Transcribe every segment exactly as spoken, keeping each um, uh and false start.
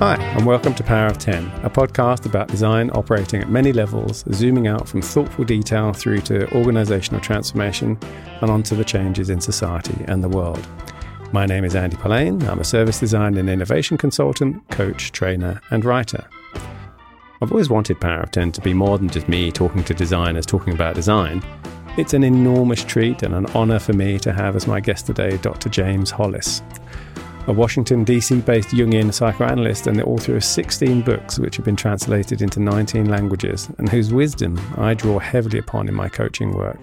Hi, and welcome to Power of ten, a podcast about design operating at many levels, zooming out from thoughtful detail through to organisational transformation and onto the changes in society and the world. My name is Andy Polaine. I'm a service design and innovation consultant, coach, trainer, and writer. I've always wanted Power of ten to be more than just me talking to designers talking about design. It's an enormous treat and an honour for me to have as my guest today Doctor James Hollis, a Washington, D C-based Jungian psychoanalyst and the author of sixteen books which have been translated into nineteen languages and whose wisdom I draw heavily upon in my coaching work.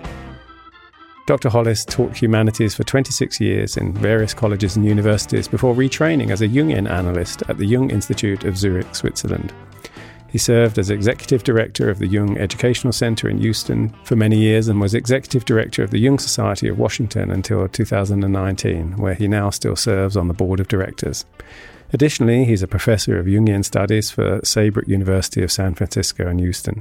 Doctor Hollis taught humanities for twenty-six years in various colleges and universities before retraining as a Jungian analyst at the Jung Institute of Zurich, Switzerland. He served as Executive Director of the Jung Educational Center in Houston for many years and was Executive Director of the Jung Society of Washington until two thousand nineteen, where he now still serves on the Board of Directors. Additionally, he's a Professor of Jungian Studies for Saybrook University of San Francisco and Houston.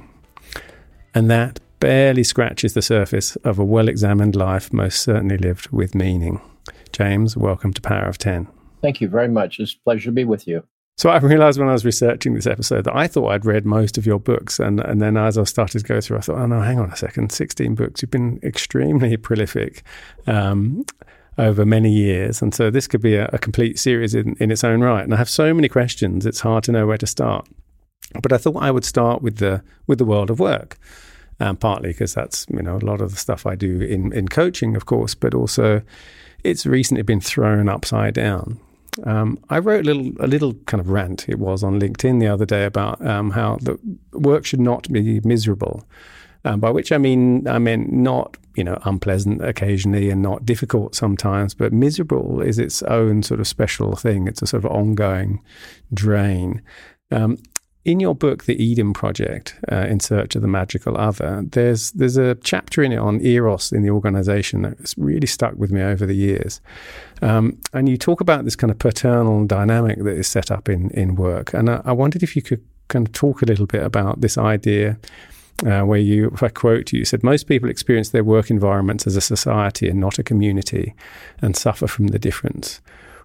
And that barely scratches the surface of a well-examined life most certainly lived with meaning. James, welcome to Power of ten. Thank you very much. It's a pleasure to be with you. So I realised when I was researching this episode that I thought I'd read most of your books. And, and then as I started to go through, I thought, oh no, hang on a second, sixteen books. You've been extremely prolific um, over many years. And so this could be a, a complete series in, in its own right. And I have so many questions, it's hard to know where to start. But I thought I would start with the with the world of work, um, partly because that's, you know, a lot of the stuff I do in, in coaching, of course, but also it's recently been thrown upside down. Um, I wrote a little, a little kind of rant, it was, on LinkedIn the other day about um, how the work should not be miserable, um, by which I mean, I meant not, you know, unpleasant occasionally and not difficult sometimes, but miserable is its own sort of special thing. It's a sort of ongoing drain. Um, In your book, The Eden Project, uh, In Search of the Magical Other, there's there's a chapter in it on eros in the organisation that's really stuck with me over the years. Um, and you talk about this kind of paternal dynamic that is set up in, in work. And I, I wondered if you could kind of talk a little bit about this idea uh, where you, if I quote you, you said, most people experience their work environments as a society and not a community and suffer from the difference.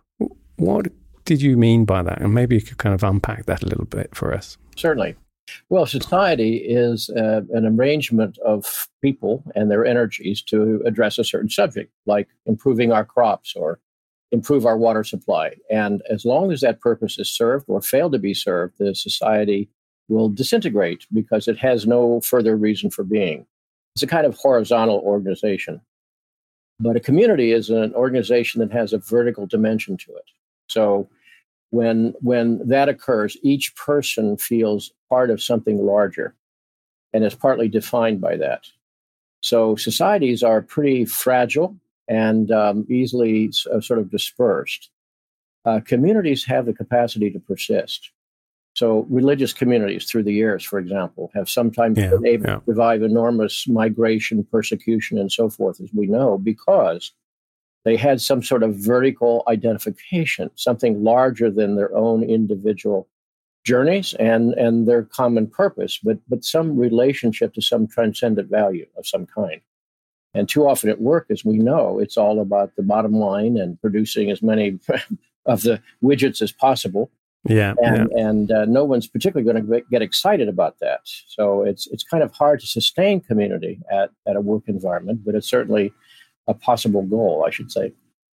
What did you mean by that? And maybe you could kind of unpack that a little bit for us. Certainly. Well, society is uh, an arrangement of people and their energies to address a certain subject, like improving our crops or improve our water supply. And as long as that purpose is served or failed to be served, the society will disintegrate because it has no further reason for being. It's a kind of horizontal organization. But a community is an organization that has a vertical dimension to it. So when when that occurs, each person feels part of something larger and is partly defined by that. So societies are pretty fragile and um, easily uh, sort of dispersed. Uh, communities have the capacity to persist. So religious communities through the years, for example, have sometimes yeah, been able yeah. to survive enormous migration, persecution, and so forth, as we know, because they had some sort of vertical identification, something larger than their own individual journeys and, and their common purpose, but, but some relationship to some transcendent value of some kind. And too often at work, as we know, it's all about the bottom line and producing as many of the widgets as possible. Yeah, and yeah. and uh, no one's particularly going to get excited about that. So it's it's kind of hard to sustain community at, at a work environment, but it's certainly a possible goal, I should say.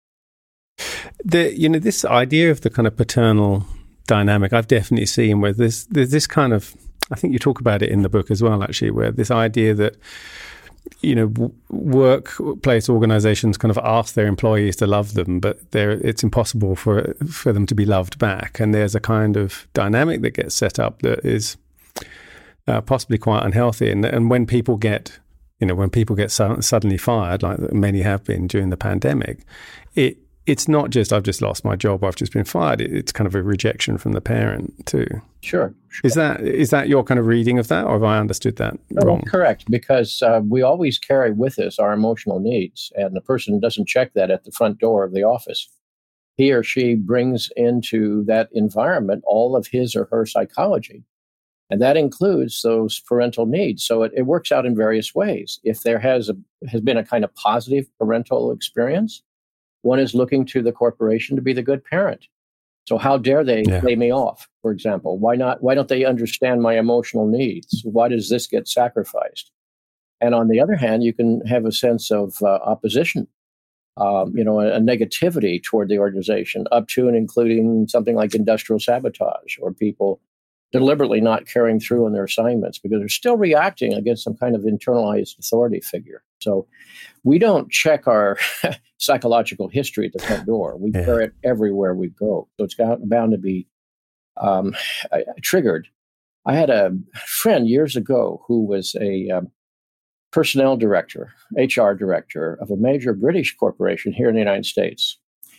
The you know this idea of the kind of paternal dynamic I've definitely seen where there's there's this kind of, I think you talk about it in the book as well, actually, where this idea that you know w- workplace organizations kind of ask their employees to love them, but they're, it's impossible for for them to be loved back, and there's a kind of dynamic that gets set up that is uh, possibly quite unhealthy, and and when people get You know, when people get su- suddenly fired, like many have been during the pandemic, it it's not just I've just lost my job, I've just been fired. It, it's kind of a rejection from the parent too. Sure, sure. Is that is that your kind of reading of that, or have I understood that no, wrong? Correct, because uh, we always carry with us our emotional needs, and the person doesn't check that at the front door of the office. He or she brings into that environment all of his or her psychology. And that includes those parental needs. So it, it works out in various ways. If there has a, has been a kind of positive parental experience, one is looking to the corporation to be the good parent. So how dare they yeah. lay me off, for example? Why not? Why don't they understand my emotional needs? Why does this get sacrificed? And on the other hand, you can have a sense of uh, opposition, um, you know, a, a negativity toward the organization, up to and including something like industrial sabotage or people deliberately not carrying through on their assignments because they're still reacting against some kind of internalized authority figure. So we don't check our psychological history at the front door. We yeah. carry it everywhere we go. So it's got, bound to be um, triggered. I had a friend years ago who was a um, personnel director, H R director of a major British corporation here in the United States.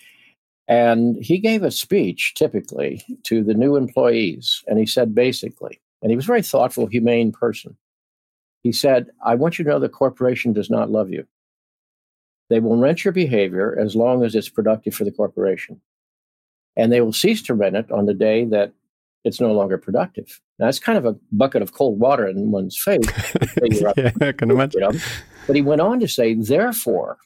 And he gave a speech typically to the new employees. And he said basically, and he was a very thoughtful, humane person. He said, I want you to know the corporation does not love you. They will rent your behavior as long as it's productive for the corporation. And they will cease to rent it on the day that it's no longer productive. Now, that's kind of a bucket of cold water in one's face. yeah, I can imagine. You know? But he went on to say, therefore,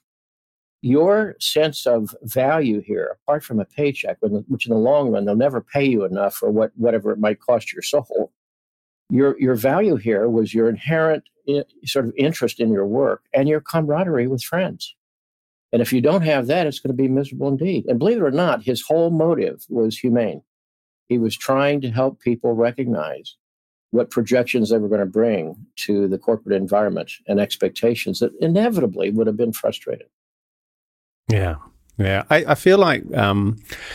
your sense of value here, apart from a paycheck, which in the long run, they'll never pay you enough for what, whatever it might cost your soul. Your, your value here was your inherent I- sort of interest in your work and your camaraderie with friends. And if you don't have that, it's going to be miserable indeed. And believe it or not, his whole motive was humane. He was trying to help people recognize what projections they were going to bring to the corporate environment and expectations that inevitably would have been frustrated. Yeah, yeah. I, I feel like, um,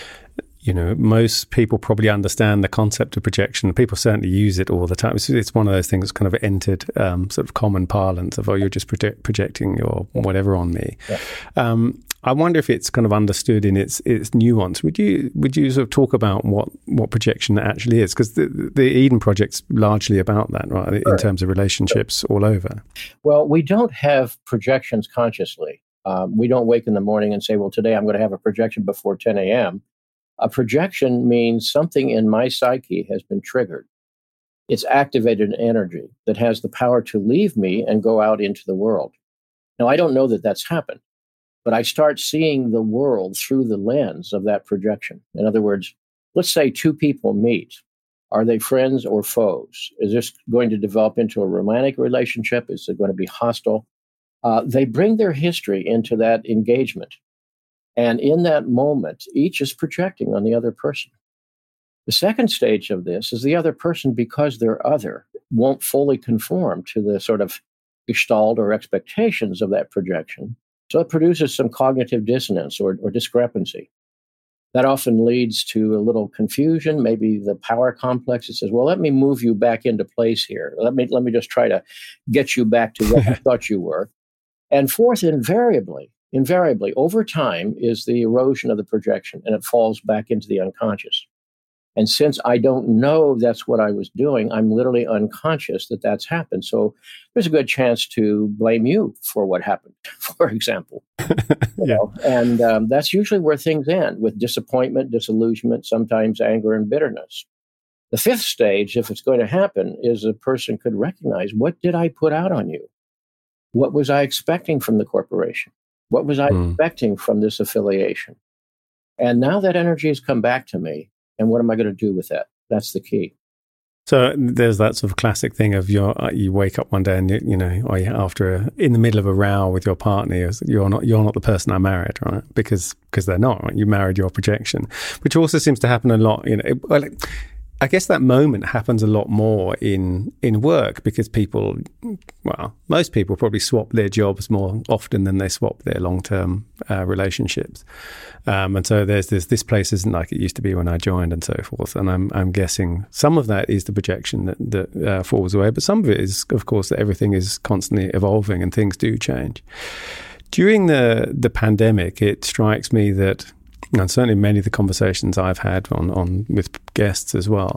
you know, most people probably understand the concept of projection. People certainly use it all the time. It's, it's one of those things that's kind of entered um, sort of common parlance of, oh, you're just project, projecting your whatever on me. Yeah. Um, I wonder if it's kind of understood in its its nuance. Would you would you sort of talk about what, what projection actually is? Because the, the Eden Project's largely about that, right? Sure. In terms of relationships sure. all over. Well, we don't have projections consciously. Um, we don't wake in the morning and say, well, today I'm going to have a projection before ten a.m. A projection means something in my psyche has been triggered. It's activated an energy that has the power to leave me and go out into the world. Now, I don't know that that's happened, but I start seeing the world through the lens of that projection. In other words, let's say two people meet. Are they friends or foes? Is this going to develop into a romantic relationship? Is it going to be hostile? Uh, they bring their history into that engagement. And in that moment, each is projecting on the other person. The second stage of this is the other person, because they're other, won't fully conform to the sort of gestalt or expectations of that projection. So it produces some cognitive dissonance or, or discrepancy. That often leads to a little confusion, maybe the power complex. It says, well, let me move you back into place here. Let me, let me just try to get you back to what I thought you were. And fourth, invariably, invariably, over time is the erosion of the projection, and it falls back into the unconscious. And since I don't know that's what I was doing, I'm literally unconscious that that's happened. So there's a good chance to blame you for what happened, for example. You yeah. know? And um, that's usually where things end, with disappointment, disillusionment, sometimes anger and bitterness. The fifth stage, if it's going to happen, is a person could recognize, what did I put out on you? What was I expecting from the corporation? What was I mm. expecting from this affiliation? And now that energy has come back to me. And what am I going to do with that? That's the key. So there's that sort of classic thing of your, uh, you wake up one day and you, you know, or you after a, in the middle of a row with your partner, you're not you're not the person I married, right? Because because they're not, right? You married your projection, which also seems to happen a lot. You know, it, well, like, I guess that moment happens a lot more in in work because people, well, most people probably swap their jobs more often than they swap their long-term uh, relationships. Um, and so there's this, this place isn't like it used to be when I joined and so forth. And I'm I'm guessing some of that is the projection that, that uh, falls away. But some of it is, of course, that everything is constantly evolving and things do change. During the the pandemic, it strikes me that, and certainly many of the conversations I've had on, on with guests as well,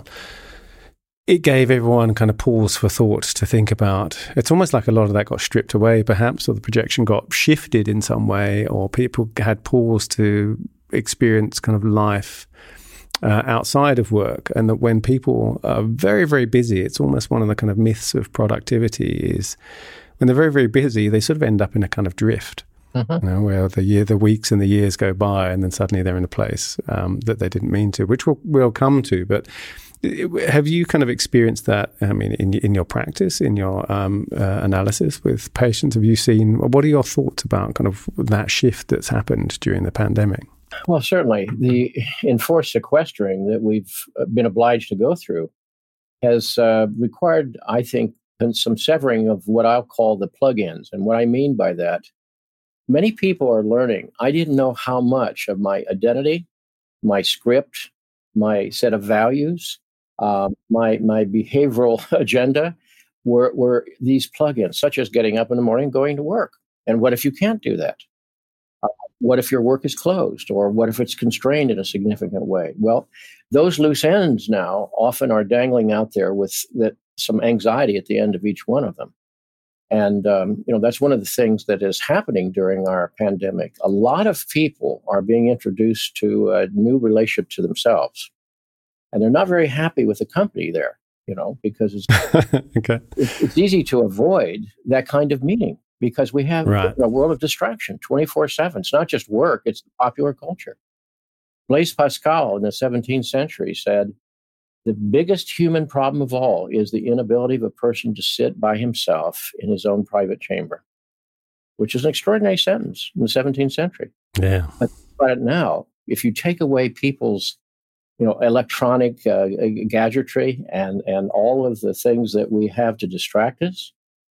it gave everyone kind of pause for thought to think about. It's almost like a lot of that got stripped away, perhaps, or the projection got shifted in some way, or people had pause to experience kind of life uh, outside of work. And that when people are very, very busy, it's almost one of the kind of myths of productivity is when they're very, very busy, they sort of end up in a kind of drift. Mm-hmm. You know, where the year, the weeks and the years go by, and then suddenly they're in a place um, that they didn't mean to, which we'll, we'll come to. But have you kind of experienced that? I mean, in in your practice, in your um, uh, analysis with patients, have you seen? What are your thoughts about kind of that shift that's happened during the pandemic? Well, certainly the enforced sequestering that we've been obliged to go through has uh, required, I think, some severing of what I'll call the plug-ins. And what I mean by that, many people are learning. I didn't know how much of my identity, my script, my set of values, um, my my behavioral agenda were, were these plugins, such as getting up in the morning and going to work. And what if you can't do that? Uh, what if your work is closed? Or what if it's constrained in a significant way? Well, those loose ends now often are dangling out there with that some anxiety at the end of each one of them. And, um, you know, that's one of the things that is happening during our pandemic. A lot of people are being introduced to a new relationship to themselves. And they're not very happy with the company there, you know, because it's, okay. it's, it's easy to avoid that kind of meeting because we have right. a world of distraction twenty-four seven. It's not just work, it's popular culture. Blaise Pascal in the seventeenth century said, the biggest human problem of all is the inability of a person to sit by himself in his own private chamber, which is an extraordinary sentence in the seventeenth century. Yeah. But, but now, if you take away people's, you know, electronic uh, gadgetry and, and all of the things that we have to distract us,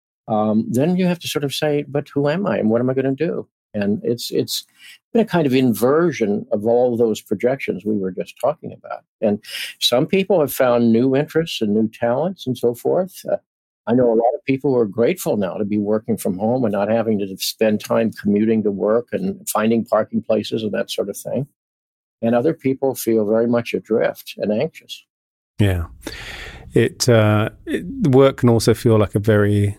um, then you have to sort of say, but who am I and what am I going to do? And it's it's been a kind of inversion of all those projections we were just talking about. And some people have found new interests and new talents and so forth. Uh, I know a lot of people who are grateful now to be working from home and not having to spend time commuting to work and finding parking places and that sort of thing. And other people feel very much adrift and anxious. Yeah. It, uh, it work can also feel like a very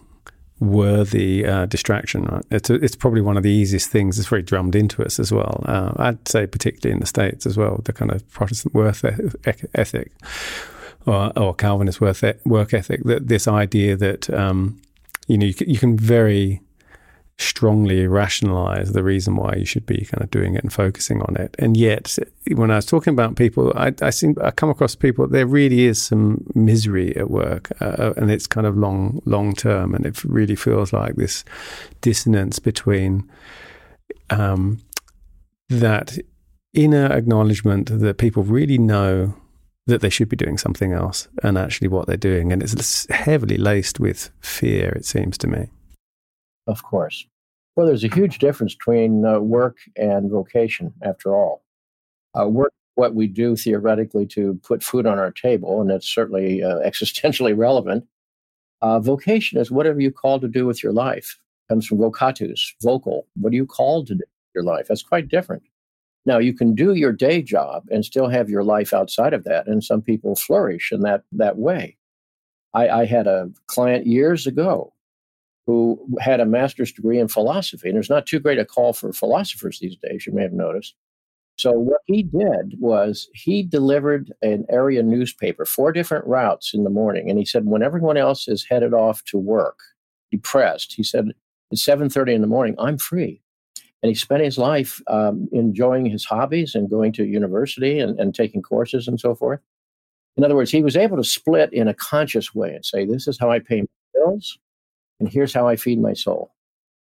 worthy uh, distraction, right? It's a, it's probably one of the easiest things. It's very drummed into us as well. Uh, I'd say particularly in the States as well, the kind of Protestant work ethic or, or Calvinist work ethic, that this idea that, um, you know, you can, you can very strongly rationalize the reason why you should be kind of doing it and focusing on it. And yet, when I was talking about people, I, I seem I come across people, there really is some misery at work, uh, and it's kind of long, long term, and it really feels like this dissonance between um, that inner acknowledgement that people really know that they should be doing something else and actually what they're doing. And it's heavily laced with fear, it seems to me. Of course. Well, there's a huge difference between uh, work and vocation, after all. Uh, work, what we do theoretically to put food on our table, and that's certainly uh, existentially relevant. Uh, vocation is whatever you call to do with your life. It comes from vocatus, vocal. What are you called to do with your life? That's quite different. Now, you can do your day job and still have your life outside of that, and some people flourish in that, that way. I, I had a client years ago who had a master's degree in philosophy. And there's not too great a call for philosophers these days, you may have noticed. So what he did was he delivered an area newspaper, four different routes in the morning. And he said, when everyone else is headed off to work, depressed, he said, it's seven thirty in the morning, I'm free. And he spent his life um, enjoying his hobbies and going to university and, and taking courses and so forth. In other words, he was able to split in a conscious way and say, this is how I pay my bills. And here's how I feed my soul.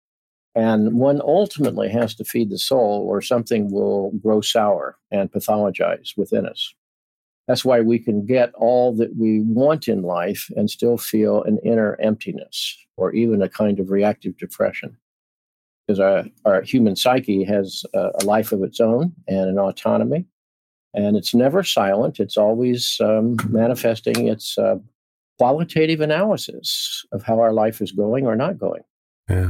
And one ultimately has to feed the soul or something will grow sour and pathologize within us. That's why we can get all that we want in life and still feel an inner emptiness or even a kind of reactive depression. Because our, our human psyche has a, a life of its own and an autonomy. And it's never silent. It's always um, manifesting its uh, qualitative analysis of how our life is going or not going. Yeah.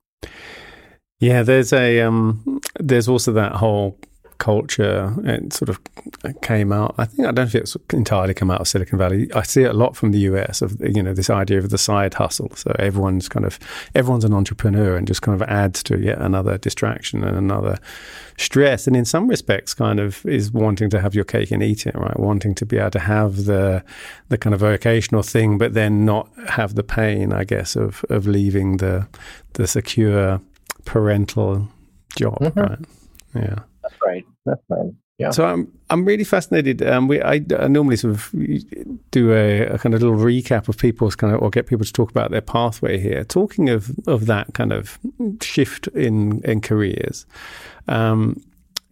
Yeah, there's a um there's also that whole culture. It sort of came out, I think, I don't know if it's entirely come out of Silicon Valley. I see it a lot from the U S of, you know, this idea of the side hustle. So everyone's kind of, everyone's an entrepreneur and just kind of adds to yet another distraction and another stress. And in some respects kind of is wanting to have your cake and eat it, right? Wanting to be able to have the the kind of vocational thing, but then not have the pain, I guess, of of leaving the the secure parental job, mm-hmm. right? Yeah, that's right. That's right. Yeah. So I'm I'm really fascinated. Um, we I, I normally sort of do a, a kind of little recap of people's kind of, or get people to talk about their pathway here. Talking of of that kind of shift in in careers, um,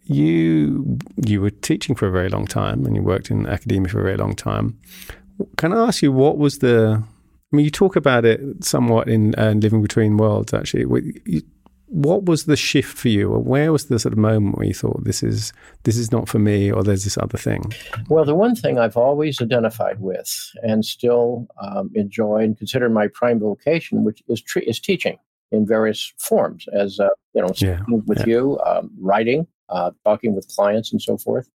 you you were teaching for a very long time, and you worked in academia for a very long time. Can I ask you, what was the? I mean, you talk about it somewhat in uh, Living Between Worlds. Actually, you, what was the shift for you, or where was the sort of moment where you thought this is this is not for me, or there's this other thing? Well, the one thing I've always identified with and still um, enjoy and consider my prime vocation, which is tre- is teaching in various forms, as uh, you know, speaking yeah, with yeah. you, um, writing, uh, talking with clients, and so forth.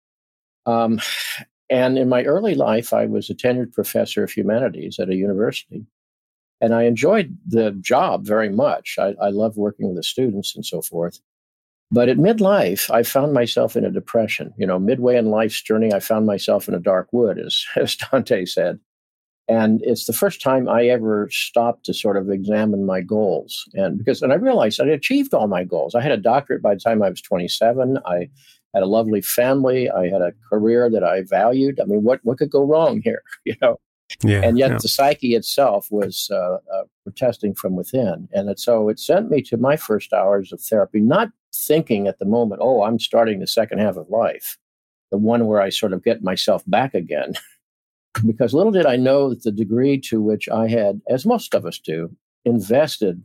Um, and in my early life, I was a tenured professor of humanities at a university. And I enjoyed the job very much. I, I loved working with the students and so forth. But at midlife, I found myself in a depression. You know, midway in life's journey, I found myself in a dark wood, as, as Dante said. And it's the first time I ever stopped to sort of examine my goals. And because, and I realized I'd achieved all my goals. I had a doctorate by the time I was twenty-seven. I had a lovely family. I had a career that I valued. I mean, what, what could go wrong here? You know? Yeah, and yet yeah. the psyche itself was uh, uh, protesting from within. And it, so it sent me to my first hours of therapy, not thinking at the moment, oh, I'm starting the second half of life, the one where I sort of get myself back again. Because little did I know that the degree to which I had, as most of us do, invested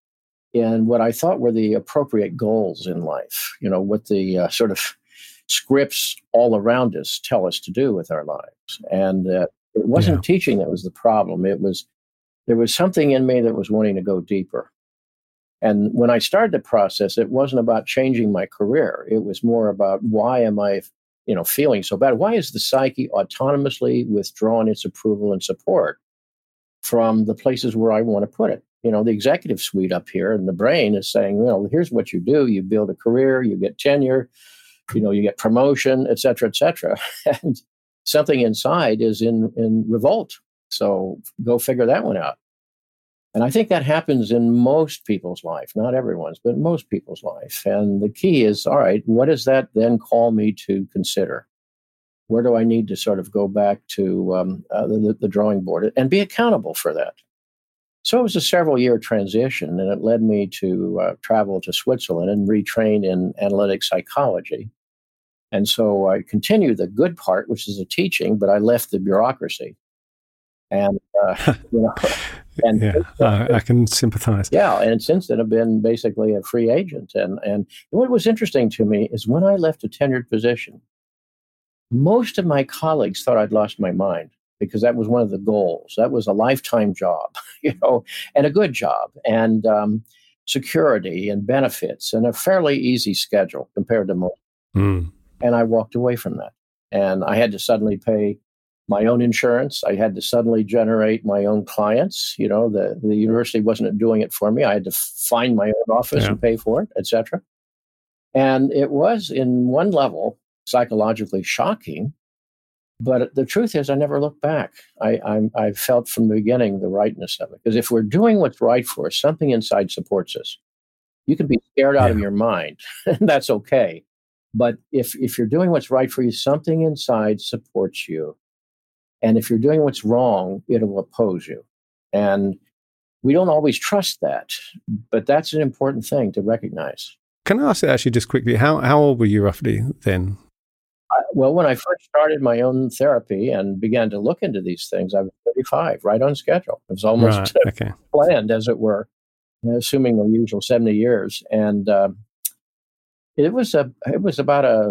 in what I thought were the appropriate goals in life, you know, what the uh, sort of scripts all around us tell us to do with our lives. And uh, it wasn't yeah. teaching that was the problem. It was, there was something in me that was wanting to go deeper. And when I started the process, it wasn't about changing my career. It was more about, why am I, you know, feeling so bad? Why is the psyche autonomously withdrawing its approval and support from the places where I want to put it? You know, the executive suite up here and the brain is saying, well, here's what you do. You build a career, you get tenure, you know, you get promotion, et cetera, et cetera. And something inside is in, in revolt. So go figure that one out. And I think that happens in most people's life, not everyone's, but most people's life. And the key is, all right, what does that then call me to consider? Where do I need to sort of go back to um, uh, the, the drawing board and be accountable for that? So it was a several year transition, and it led me to uh, travel to Switzerland and retrain in analytic psychology. And so I continued the good part, which is the teaching, but I left the bureaucracy. And, uh, you know, and yeah, uh, I can sympathize. Yeah. And since then I've been basically a free agent. And, and what was interesting to me is when I left a tenured position, most of my colleagues thought I'd lost my mind, because that was one of the goals. That was a lifetime job, you know, and a good job, and um, security and benefits and a fairly easy schedule compared to most. Mm. And I walked away from that. And I had to suddenly pay my own insurance. I had to suddenly generate my own clients. You know, the, the university wasn't doing it for me. I had to find my own office yeah. and pay for it, et cetera. And it was, in one level, psychologically shocking. But the truth is, I never looked back. I, I, I felt from the beginning the rightness of it. Because if we're doing what's right for us, something inside supports us. You can be scared out yeah. of your mind, and that's okay. But if, if you're doing what's right for you, something inside supports you. And if you're doing what's wrong, it will oppose you. And we don't always trust that, but that's an important thing to recognize. Can I ask actually just quickly, how, how old were you roughly then? I, well, when I first started my own therapy and began to look into these things, I was thirty-five, right on schedule. It was almost right, okay. planned, as it were, assuming the usual seventy years. And um, it was a it was about a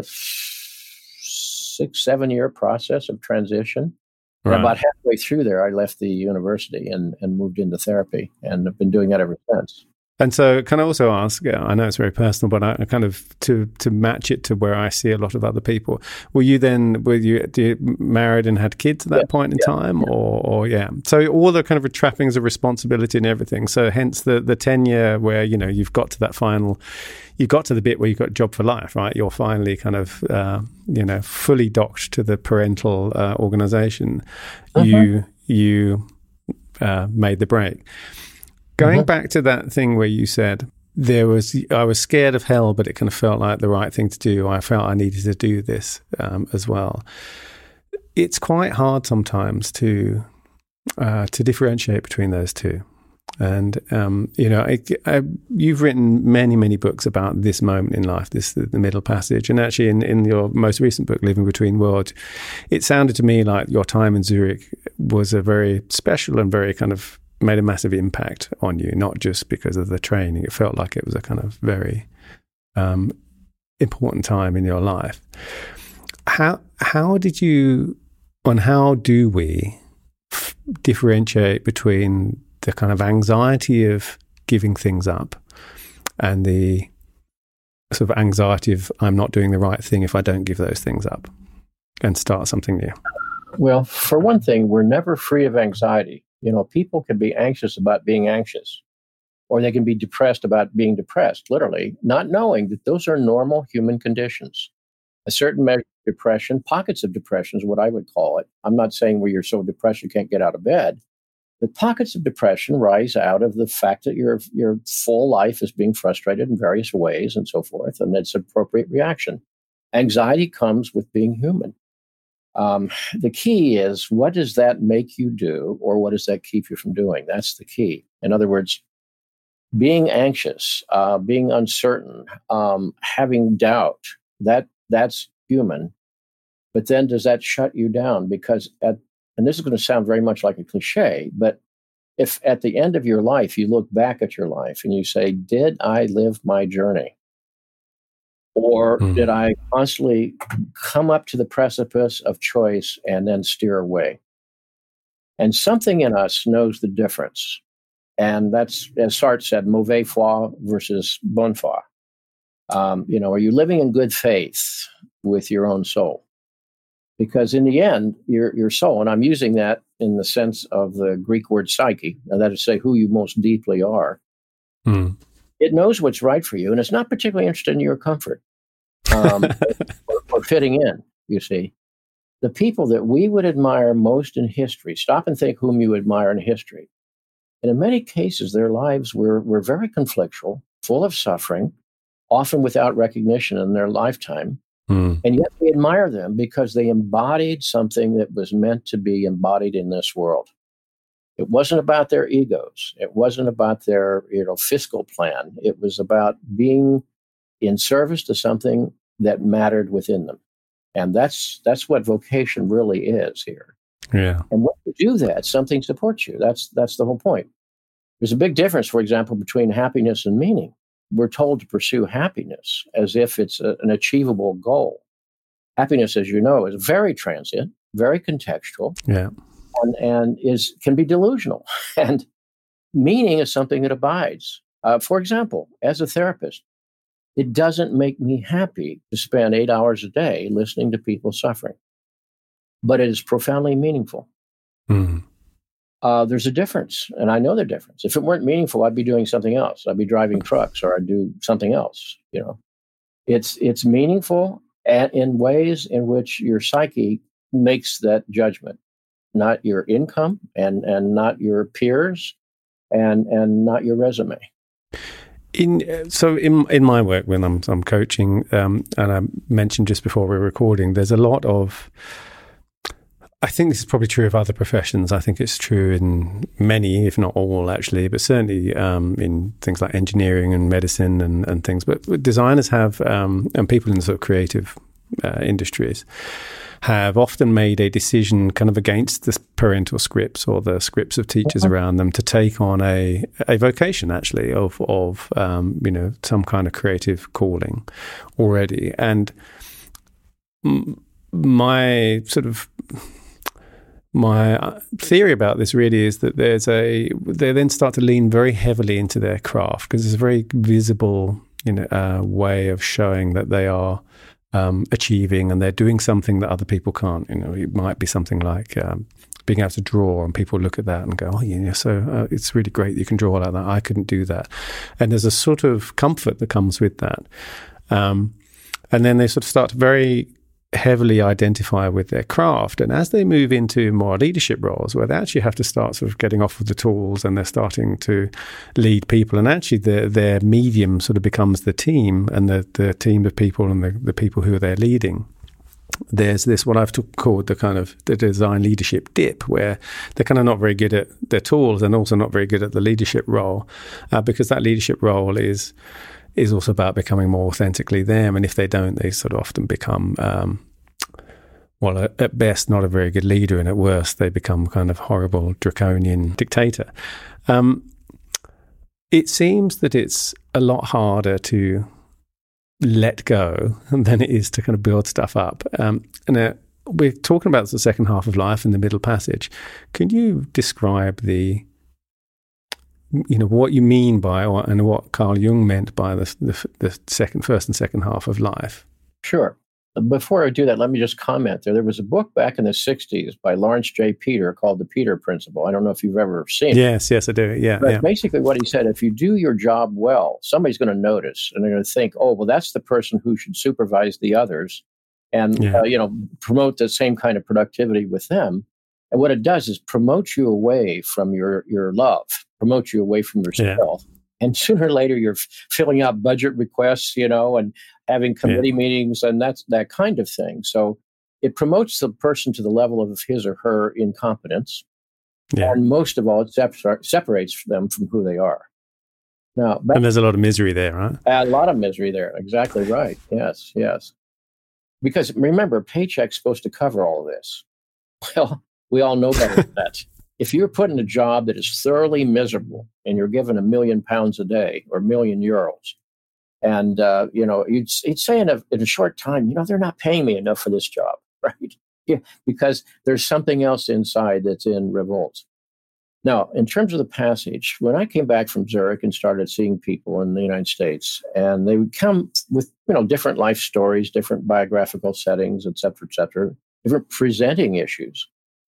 six, seven year process of transition. Right. And about halfway through there, I left the university and, and moved into therapy, and I've been doing that ever since. And so can I also ask, I know it's very personal, but I kind of, to to match it to where I see a lot of other people, were you then, were you, you married and had kids at that yeah, point in yeah, time? Yeah. Or, or, yeah. So all the kind of trappings of responsibility and everything. So hence the, the tenure where, you know, you've got to that final, you got to the bit where you've got job for life, right? You're finally kind of, uh, you know, fully docked to the parental uh, organization. Uh-huh. You, you uh, made the break. Going mm-hmm. back to that thing where you said, there was, I was scared of hell, but it kind of felt like the right thing to do. I felt I needed to do this um, as well. It's quite hard sometimes to uh, to differentiate between those two. And, um, you know, I, I, you've written many, many books about this moment in life, this the, the middle passage. And actually in, in your most recent book, Living Between Worlds, it sounded to me like your time in Zurich was a very special and very kind of made a massive impact on you, not just because of the training. It felt like it was a kind of very um, important time in your life. How, how did you, and how do we f- differentiate between the kind of anxiety of giving things up and the sort of anxiety of I'm not doing the right thing if I don't give those things up and start something new? Well, for one thing, we're never free of anxiety. You know, people can be anxious about being anxious, or they can be depressed about being depressed, literally, not knowing that those are normal human conditions. A certain measure of depression, pockets of depression is what I would call it. I'm not saying where you're so depressed you can't get out of bed. The pockets of depression rise out of the fact that your your full life is being frustrated in various ways and so forth, and it's an appropriate reaction. Anxiety comes with being human. Um, the key is, what does that make you do, or what does that keep you from doing? That's the key. In other words, being anxious, uh, being uncertain, um, having doubt, that that's human. But then does that shut you down? Because at And this is going to sound very much like a cliche, but if at the end of your life, you look back at your life and you say, did I live my journey? Or mm. did I constantly come up to the precipice of choice and then steer away? And something in us knows the difference. And that's, as Sartre said, mauvais foi versus bonne foi. Um, you know, are you living in good faith with your own soul? Because in the end, your your soul, and I'm using that in the sense of the Greek word psyche, and that is to say who you most deeply are, mm. it knows what's right for you, and it's not particularly interested in your comfort um, or, or fitting in, you see. The people that we would admire most in history, stop and think whom you admire in history. And in many cases, their lives were, were very conflictual, full of suffering, often without recognition in their lifetime. Mm. And yet we admire them because they embodied something that was meant to be embodied in this world. It wasn't about their egos. It wasn't about their, you know, fiscal plan. It was about being in service to something that mattered within them. And that's that's what vocation really is here. Yeah. And when you do that, something supports you. That's that's the whole point. There's a big difference, for example, between happiness and meaning. We're told to pursue happiness as if it's a, an achievable goal. Happiness, as you know, is very transient, very contextual, yeah, and, and is can be delusional. And meaning is something that abides. Uh, for example, as a therapist, it doesn't make me happy to spend eight hours a day listening to people suffering, but it is profoundly meaningful. Mm. Uh, there's a difference, and I know the difference. If it weren't meaningful, I'd be doing something else. I'd be driving trucks, or I'd do something else. You know, it's it's meaningful and in ways in which your psyche makes that judgment, not your income, and and not your peers, and and not your resume. In so in in my work when I'm I'm coaching, um, and I mentioned just before we were recording, there's a lot of. I think this is probably true of other professions. I think it's true in many, if not all, actually, but certainly um, in things like engineering and medicine and, and things. But designers have, um, and people in the sort of creative uh, industries, have often made a decision kind of against the parental scripts or the scripts of teachers uh-huh. around them to take on a a vocation, actually, of, of um, you know, some kind of creative calling already. And m- my sort of... My theory about this really is that there's a they then start to lean very heavily into their craft because it's a very visible, you know, uh, way of showing that they are um, achieving and they're doing something that other people can't. You know, it might be something like um, being able to draw, and people look at that and go, "Oh, yeah, so uh, it's really great that you can draw like that. I couldn't do that." And there's a sort of comfort that comes with that, um, and then they sort of start to very heavily identify with their craft. And as they move into more leadership roles where they actually have to start sort of getting off with the tools and they're starting to lead people, and actually their, their medium sort of becomes the team and the, the team of people and the, the people who they're leading. There's this, what I've t- called the kind of the design leadership dip, where they're kind of not very good at their tools and also not very good at the leadership role, uh, because that leadership role is is also about becoming more authentically them. And if they don't, they sort of often become, um, well, at, at best, not a very good leader, and at worst, they become kind of horrible, draconian dictator. Um, it seems that it's a lot harder to let go than it is to kind of build stuff up. Um, and uh, we're talking about the second half of life in the middle passage. Can you describe the, you know, what you mean by, or, and what Carl Jung meant by the, the the second, first and second half of life? Sure. Before I do that, let me just comment there. There was a book back in the sixties by Lawrence J. Peter called The Peter Principle. I don't know if you've ever seen it. Yes, yes, I do. Yeah. But yeah. basically what he said, if you do your job well, somebody's going to notice and they're going to think, oh, well, that's the person who should supervise the others and, Yeah. uh, you know, promote the same kind of productivity with them. And what it does is promote you away from your, your love, promote you away from your Yeah. skill. And sooner or later, you're f- filling out budget requests, you know, and having committee Yeah. meetings and that's that kind of thing. So it promotes the person to the level of his or her incompetence. Yeah. And most of all, it separ- separates them from who they are. Now, And there's a lot of misery there, right? a lot of misery there. Exactly right. Yes, yes. Because remember, paycheck's supposed to cover all of this. Well, we all know better than that. If you're put in a job that is thoroughly miserable and you're given a million pounds a day or a million euros, and uh, you know, you'd, you'd say in a, in a short time, you know, they're not paying me enough for this job, right? Yeah, because there's something else inside that's in revolt. Now, in terms of the passage, when I came back from Zurich and started seeing people in the United States, and they would come with, you know, different life stories, different biographical settings, et cetera, et cetera, different presenting issues.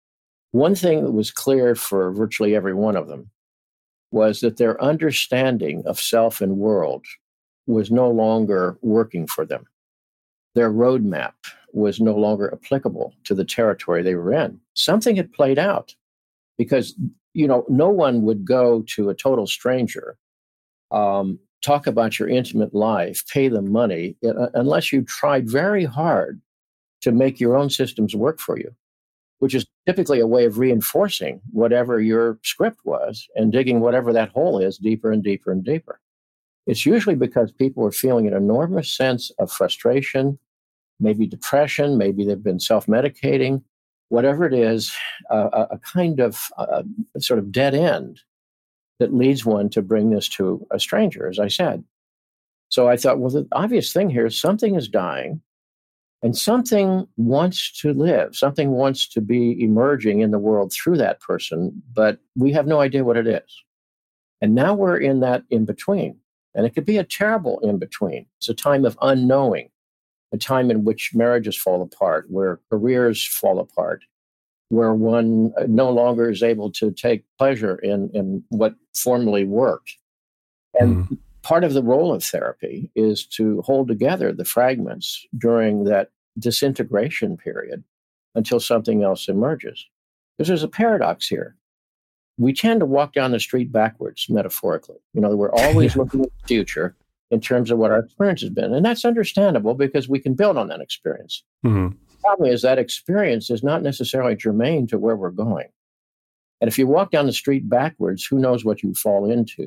One thing that was clear for virtually every one of them was that their understanding of self and world was no longer working for them. Their roadmap was no longer applicable to the territory they were in. Something had played out because, you know, no one would go to a total stranger, um, talk about your intimate life, pay them money, uh, unless you tried very hard to make your own systems work for you, which is typically a way of reinforcing whatever your script was and digging whatever that hole is deeper and deeper and deeper. It's usually because people are feeling an enormous sense of frustration, maybe depression, maybe they've been self-medicating, whatever it is, uh, a, a kind of uh, sort of dead end that leads one to bring this to a stranger, as I said. So I thought, well, the obvious thing here is something is dying and something wants to live, something wants to be emerging in the world through that person, but we have no idea what it is. And now we're in that in-between. And it could be a terrible in-between. It's a time of unknowing, a time in which marriages fall apart, where careers fall apart, where one no longer is able to take pleasure in, in what formerly worked. And mm. part of the role of therapy is to hold together the fragments during that disintegration period until something else emerges. Because there's a paradox here. We tend to walk down the street backwards, metaphorically. You know, we're always looking at the future in terms of what our experience has been. And that's understandable because we can build on that experience. Mm-hmm. The problem is that experience is not necessarily germane to where we're going. And if you walk down the street backwards, who knows what you fall into?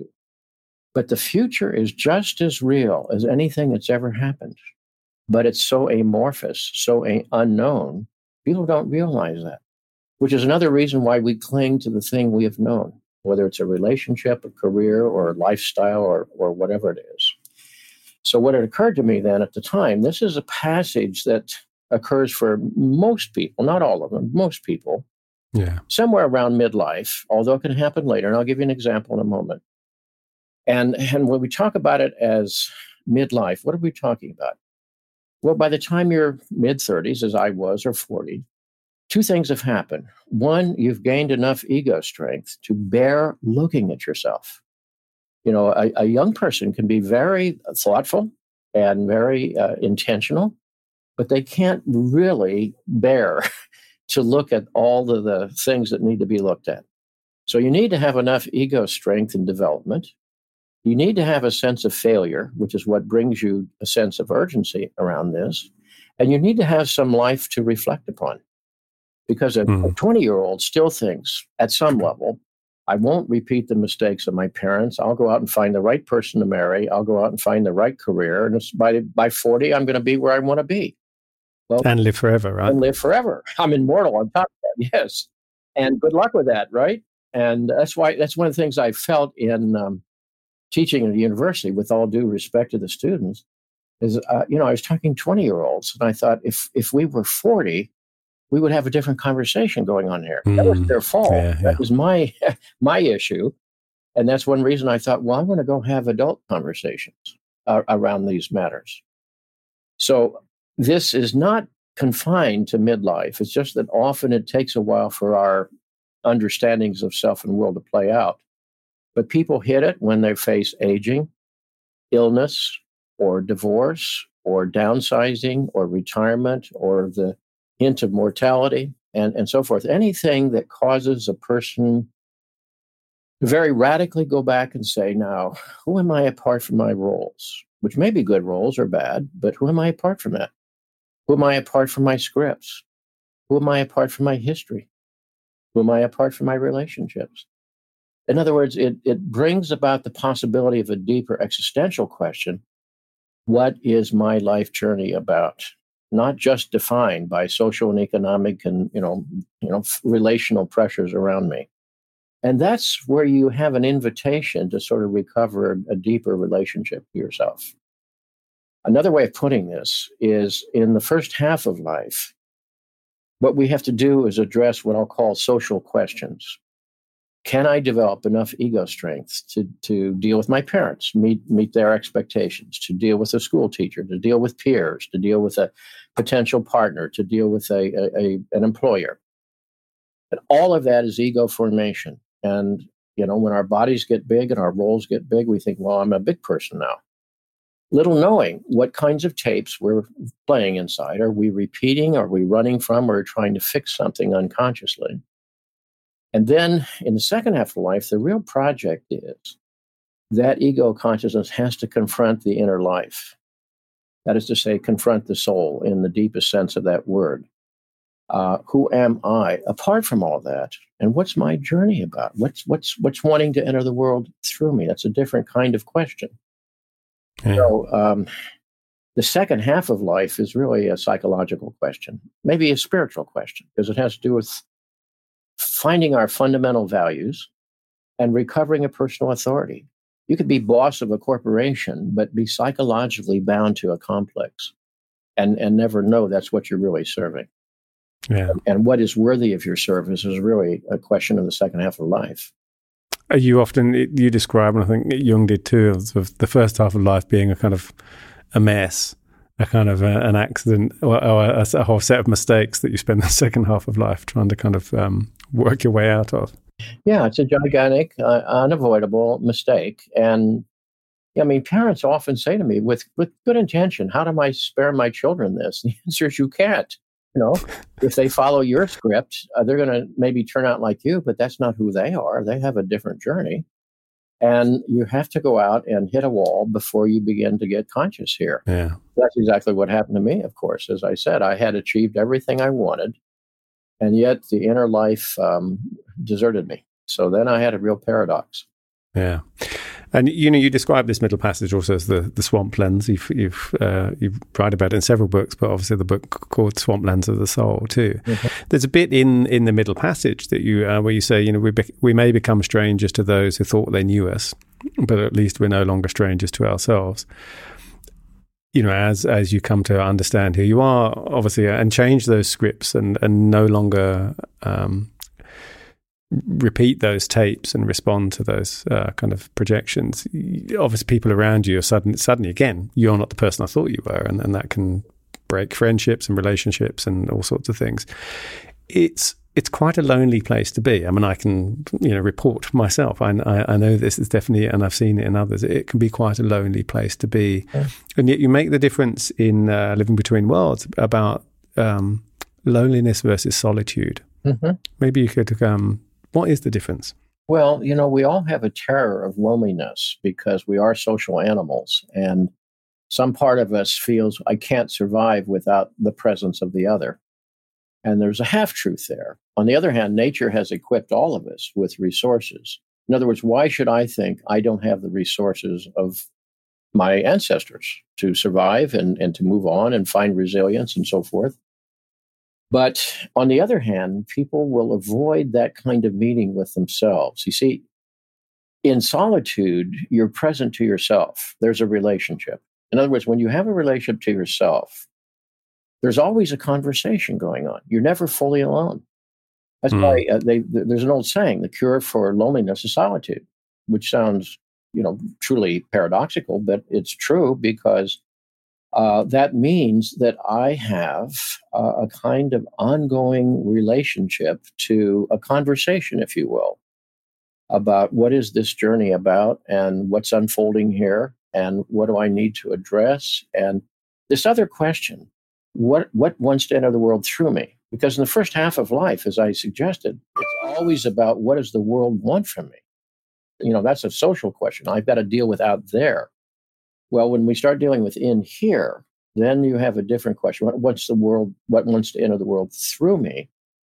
But the future is just as real as anything that's ever happened. But it's so amorphous, so a- unknown, people don't realize that. Which is another reason why we cling to the thing we have known, whether it's a relationship, a career, or a lifestyle, or, or whatever it is. So what had occurred to me then at the time, this is a passage that occurs for most people, not all of them, most people, yeah, somewhere around midlife, although it can happen later. And I'll give you an example in a moment. And, and when we talk about it as midlife, what are we talking about? Well, by the time you're mid-thirties, as I was, or forty, two things have happened. One, you've gained enough ego strength to bear looking at yourself. You know, a, a young person can be very thoughtful and very uh, intentional, but they can't really bear to look at all of the things that need to be looked at. So you need to have enough ego strength and development. You need to have a sense of failure, which is what brings you a sense of urgency around this. And you need to have some life to reflect upon. Because a mm. twenty-year-old still thinks, at some level, I won't repeat the mistakes of my parents. I'll go out and find the right person to marry. I'll go out and find the right career. And by, by forty, I'm going to be where I want to be. Well, and live forever, right? And live forever. I'm immortal on top of that, yes. And good luck with that, right? And that's why that's one of the things I felt in um, teaching at a university, with all due respect to the students, is, uh, you know, I was talking twenty-year-olds, and I thought if if we were forty, we would have a different conversation going on here. Mm, that was their fault. Yeah, yeah. That was my my issue. And that's one reason I thought, well, I'm going to go have adult conversations uh, around these matters. So this is not confined to midlife. It's just that often it takes a while for our understandings of self and will to play out. But people hit it when they face aging, illness, or divorce, or downsizing, or retirement, or the hint of mortality, and, and so forth. Anything that causes a person to very radically go back and say, now, who am I apart from my roles? Which may be good roles or bad, but who am I apart from that? Who am I apart from my scripts? Who am I apart from my history? Who am I apart from my relationships? In other words, it, it brings about the possibility of a deeper existential question. What is my life journey about? Not just defined by social and economic and, you know, you know, relational pressures around me. And that's where you have an invitation to sort of recover a deeper relationship to yourself. Another way of putting this is, in the first half of life, what we have to do is address what I'll call social questions. Can I develop enough ego strength to, to deal with my parents, meet, meet their expectations, to deal with a school teacher, to deal with peers, to deal with a potential partner, to deal with a, a, a an employer? And all of that is ego formation. And, you know, when our bodies get big and our roles get big, we think, well, I'm a big person now. Little knowing what kinds of tapes we're playing inside. Are we repeating? Are we running from? Or trying to fix something unconsciously? And then in the second half of life, the real project is that ego consciousness has to confront the inner life. That is to say, confront the soul in the deepest sense of that word. Uh, who am I apart from all that? And what's my journey about? What's what's what's wanting to enter the world through me? That's a different kind of question. Yeah. So um, the second half of life is really a psychological question, maybe a spiritual question, because it has to do with finding our fundamental values and recovering a personal authority. You could be boss of a corporation, but be psychologically bound to a complex and, and never know that's what you're really serving. Yeah. And what is worthy of your service is really a question of the second half of life. You often, you describe, and I think Jung did too, of the first half of life being a kind of a mess, a kind of a, an accident, or, or a, a whole set of mistakes that you spend the second half of life trying to kind of um, work your way out of. Yeah, it's a gigantic, uh, unavoidable mistake. And I mean, parents often say to me, with, with good intention, how do I spare my children this? And the answer is you can't. You know, if they follow your script, uh, they're going to maybe turn out like you, but that's not who they are. They have a different journey. And you have to go out and hit a wall before you begin to get conscious here. Yeah. That's exactly what happened to me, of course. As I said, I had achieved everything I wanted, and yet the inner life um, deserted me. So then I had a real paradox. Yeah. And, you know, you describe this middle passage also as the, the swamp lens. You've, you've, uh, you've write about it in several books, but obviously the book called Swamp Lens of the Soul too. Mm-hmm. There's a bit in, in the middle passage that you, uh, where you say, you know, we, be, we may become strangers to those who thought they knew us, but at least we're no longer strangers to ourselves. You know, as, as you come to understand who you are, obviously, and change those scripts and, and no longer, um, repeat those tapes and respond to those uh, kind of projections. Obviously, people around you are suddenly, suddenly again, you're not the person I thought you were, and, and that can break friendships and relationships and all sorts of things. It's it's quite a lonely place to be. I mean, I can, you know, report myself. I, I, I know this is definitely, and I've seen it in others, it can be quite a lonely place to be. Yeah. And yet you make the difference in uh, Living Between Worlds about um, loneliness versus solitude. Mm-hmm. Maybe you could, um, what is the difference? Well, you know, we all have a terror of loneliness because we are social animals. And some part of us feels, I can't survive without the presence of the other. And there's a half-truth there. On the other hand, nature has equipped all of us with resources. In other words, why should I think I don't have the resources of my ancestors to survive and, and to move on and find resilience and so forth? But on the other hand, people will avoid that kind of meeting with themselves. You see, in solitude, you're present to yourself. There's a relationship. In other words, when you have a relationship to yourself, there's always a conversation going on. You're never fully alone. That's mm. why uh, they, th- there's an old saying, the cure for loneliness is solitude, which sounds, you know, truly paradoxical, but it's true because uh, that means that I have uh, a kind of ongoing relationship to a conversation, if you will, about what is this journey about and what's unfolding here and what do I need to address? And this other question, what what wants to enter the world through me? Because in the first half of life, as I suggested, it's always about what does the world want from me? You know, that's a social question. I've got to deal with out there. Well, when we start dealing with in here, then you have a different question. What, what's the world, what wants to enter the world through me?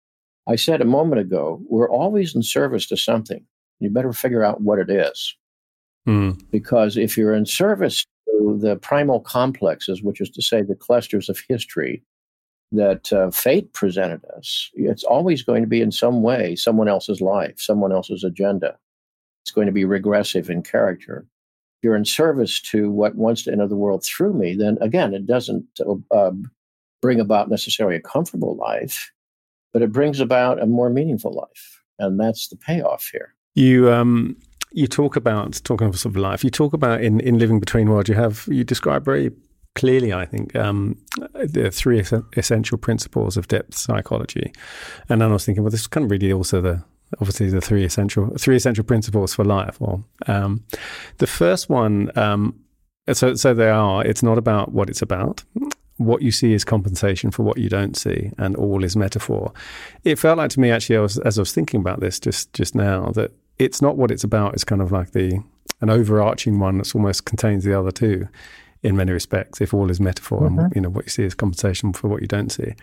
I said a moment ago, we're always in service to something. You better figure out what it is. Mm. Because if you're in service to the primal complexes, which is to say the clusters of history that uh, fate presented us, it's always going to be in some way someone else's life, someone else's agenda. It's going to be regressive in character. If you're in service to what wants to enter the world through me, then again, it doesn't uh, bring about necessarily a comfortable life, but it brings about a more meaningful life. And that's the payoff here. You um, you talk about, talking of sort of life, you talk about in, in Living Between Worlds, you have, you describe very clearly, I think, um, the three es- essential principles of depth psychology. And then I was thinking, well, this is kind of really also the, obviously the three essential three essential principles for life. Or um, the first one, um, so so they are. It's not about what it's about. What you see is compensation for what you don't see, and all is metaphor. It felt like to me, actually, I was, as I was thinking about this just just now, that it's not what it's about. It's kind of like the an overarching one that almost contains the other two in many respects. If all is metaphor, mm-hmm. and you know what you see is compensation for what you don't see.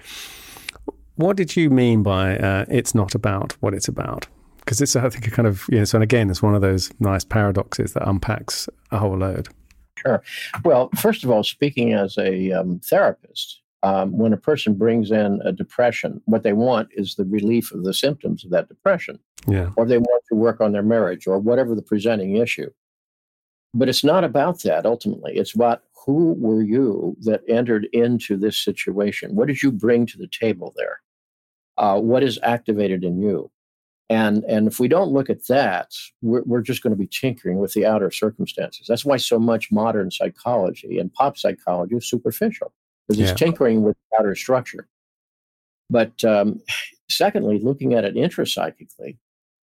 What did you mean by uh, it's not about what it's about? Because it's, I think, a kind of, you know, so and again, it's one of those nice paradoxes that unpacks a whole load. Sure. Well, first of all, speaking as a um, therapist, um, when a person brings in a depression, what they want is the relief of the symptoms of that depression. Yeah. Or they want to work on their marriage or whatever the presenting issue. But it's not about that, ultimately. It's about who were you that entered into this situation? What did you bring to the table there? Uh, what is activated in you? And and if we don't look at that, we're, we're just going to be tinkering with the outer circumstances. That's why so much modern psychology and pop psychology is superficial, because it's yeah. tinkering with the outer structure. But um, secondly, looking at it intrapsychically,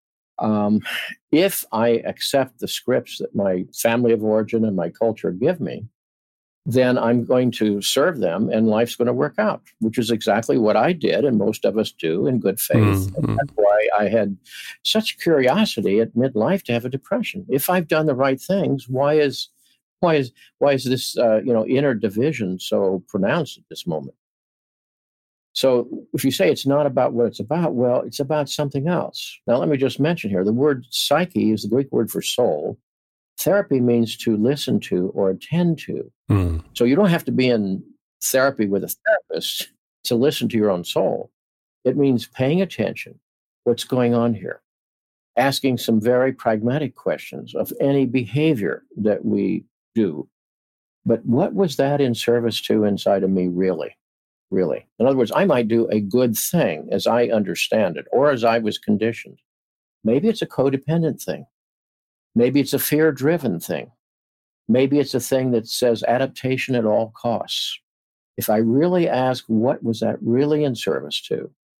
um, if I accept the scripts that my family of origin and my culture give me, then I'm going to serve them and life's going to work out, which is exactly what I did and most of us do in good faith. Mm-hmm. And that's why I had such curiosity at midlife to have a depression. If I've done the right things, why is why is why is this uh, you know inner division so pronounced at this moment? So if you say it's not about what it's about, well, it's about something else. Now, let me just mention here, the word psyche is the Greek word for soul. Therapy means to listen to or attend to. Mm. So you don't have to be in therapy with a therapist to listen to your own soul. It means paying attention. What's going on here? Asking some very pragmatic questions of any behavior that we do. But what was that in service to inside of me really? Really? In other words, I might do a good thing as I understand it or as I was conditioned. Maybe it's a codependent thing. Maybe it's a fear-driven thing. Maybe it's a thing that says adaptation at all costs. If I really ask, what was that really in service to?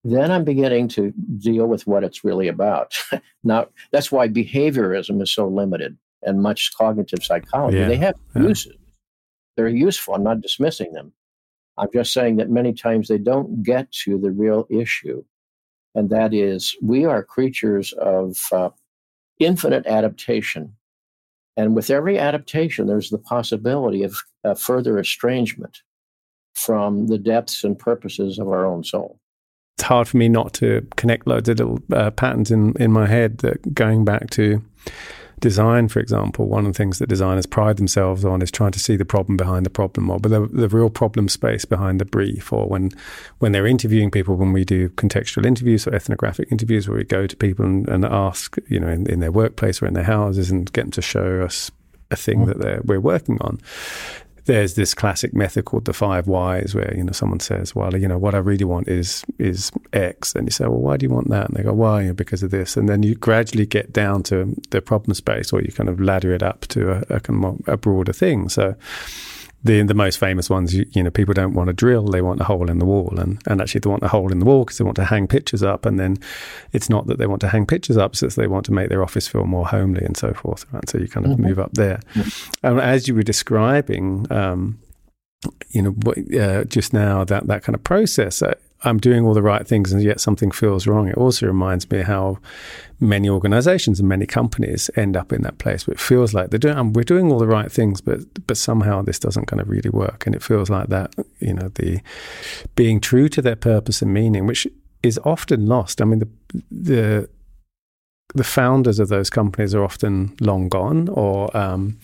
then I'm beginning to deal with what it's really about. Now, that's why behaviorism is so limited and much cognitive psychology. Yeah, They have yeah. uses. They're useful. I'm not dismissing them. I'm just saying that many times they don't get to the real issue. And that is, we are creatures of uh, infinite adaptation. And with every adaptation, there's the possibility of uh, further estrangement from the depths and purposes of our own soul. It's hard for me not to connect loads of little uh, patterns in, in my head that going back to design, for example, one of the things that designers pride themselves on is trying to see the problem behind the problem, or the, the real problem space behind the brief, or when when they're interviewing people, when we do contextual interviews or ethnographic interviews where we go to people and, and ask, you know, in, in their workplace or in their houses and get them to show us a thing that they're, we're working on. There's this classic method called the five whys, where, you know, someone says, well, you know, what I really want is is X. And you say, well, why do you want that? And they go, why? You know, because of this. And then you gradually get down to the problem space, or you kind of ladder it up to a, a kind of a broader thing. So the the most famous ones, you, you know, people don't want a drill, they want a hole in the wall. And, and actually they want a hole in the wall because they want to hang pictures up. And then it's not that they want to hang pictures up, it's that they want to make their office feel more homely and so forth. Right? So you kind of mm-hmm. move up there. Mm-hmm. And as you were describing, um, you know, uh, just now, that, that kind of process, uh, I'm doing all the right things and yet something feels wrong. It also reminds me how many organizations and many companies end up in that place where it feels like they're doing, um, we're doing all the right things, but but somehow this doesn't kind of really work. And it feels like that, you know, the being true to their purpose and meaning, which is often lost. I mean, the the the founders of those companies are often long gone, or um,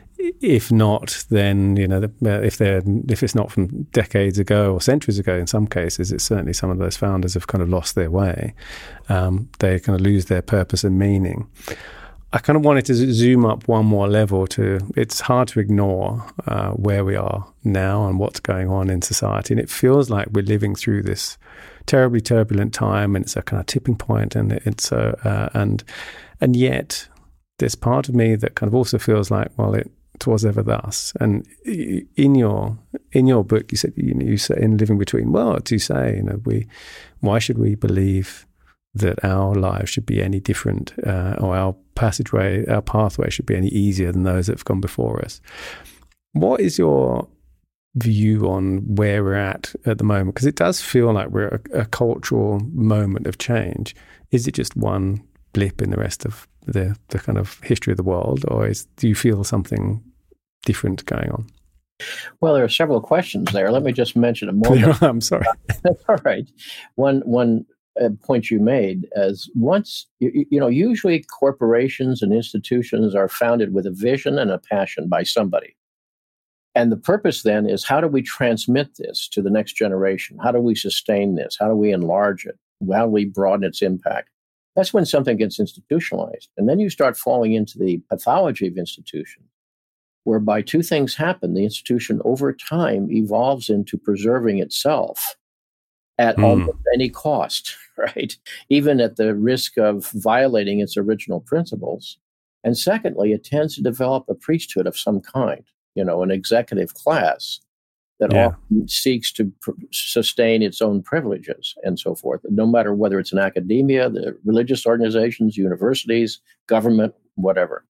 if not, then, you know, if they're if it's not from decades ago or centuries ago, in some cases, it's certainly some of those founders have kind of lost their way. Um, they kind of lose their purpose and meaning. I kind of wanted to zoom up one more level to, it's hard to ignore uh, where we are now and what's going on in society. And it feels like we're living through this terribly turbulent time, and it's a kind of tipping point, and it's a, uh, and and yet there's part of me that kind of also feels like, well, it, 'twas ever thus. And in your in your book, you said, you know, you say in Living Between Worlds, you say, you know, we why should we believe that our lives should be any different, uh, or our passageway, our pathway should be any easier than those that have gone before us? What is your view on where we're at at the moment? Because it does feel like we're a, a cultural moment of change. Is it just one blip in the rest of the the kind of history of the world, or is, do you feel something different going on? Well, there are several questions there. Let me just mention a moment. I'm sorry. That's all right. One one uh, point you made is once you, you know usually corporations and institutions are founded with a vision and a passion by somebody, and the purpose then is, how do we transmit this to the next generation? How do we sustain this? How do we enlarge it? How do we broaden its impact? That's when something gets institutionalized. And then you start falling into the pathology of institutions, whereby two things happen. The institution over time evolves into preserving itself at mm. almost any cost, right? Even at the risk of violating its original principles. And secondly, it tends to develop a priesthood of some kind, you know, an executive class that yeah. often seeks to pr- sustain its own privileges and so forth, no matter whether it's in academia, the religious organizations, universities, government, whatever.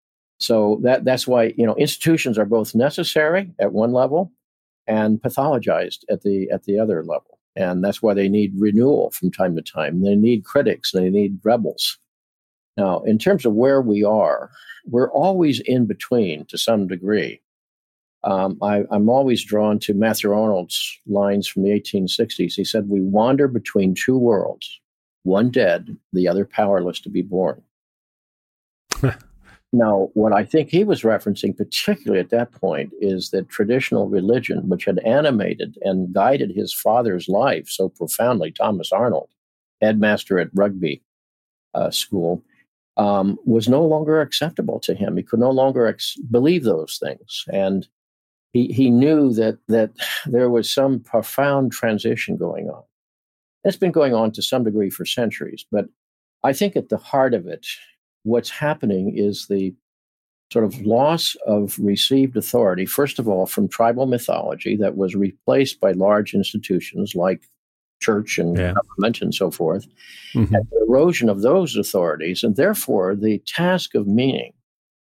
So that that's why, you know, institutions are both necessary at one level and pathologized at the at the other level. And that's why they need renewal from time to time. They need critics, they need rebels. Now, in terms of where we are, we're always in between to some degree. Um, I, I'm always drawn to Matthew Arnold's lines from the eighteen sixties. He said, "We wander between two worlds, one dead, the other powerless to be born." Now, what I think he was referencing particularly at that point is that traditional religion, which had animated and guided his father's life so profoundly, Thomas Arnold, headmaster at Rugby uh, School, um, was no longer acceptable to him. He could no longer ex- believe those things. And He he knew that that there was some profound transition going on. It's been going on to some degree for centuries, but I think at the heart of it, what's happening is the sort of loss of received authority, first of all, from tribal mythology that was replaced by large institutions like church and yeah. government and so forth, Mm-hmm. and the erosion of those authorities. And therefore, the task of meaning